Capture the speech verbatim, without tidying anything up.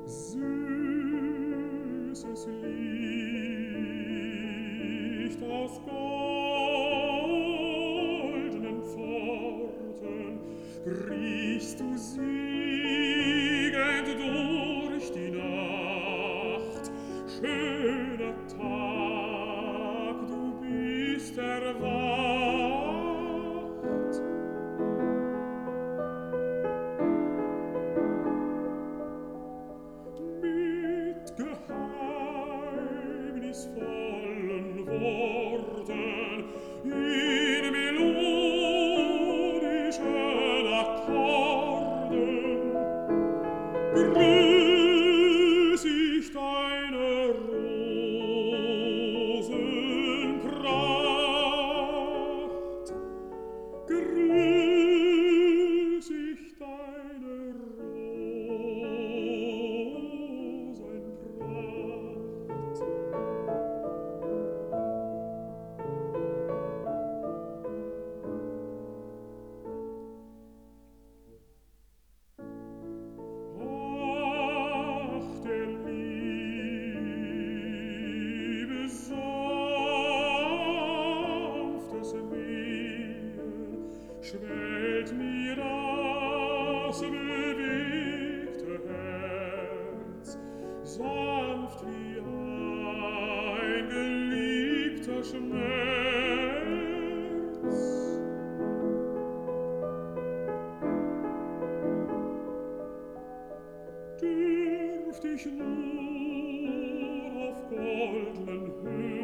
Süßes Licht aus goldenen Pforten, riechst du siegend durch die Nacht. Schöner Tag, du bist erwacht. Mit geheimnisvollen Worten in melodischen Akkorden grüß ich deine Rosenpracht. Grüß ich deine Rosenpracht. Ach, der Liebe sanftes Wehen schwellt mir das bewegte Herz, sanft wie ein geliebter Schmerz. Dürft ich nur auf goldnen Höhen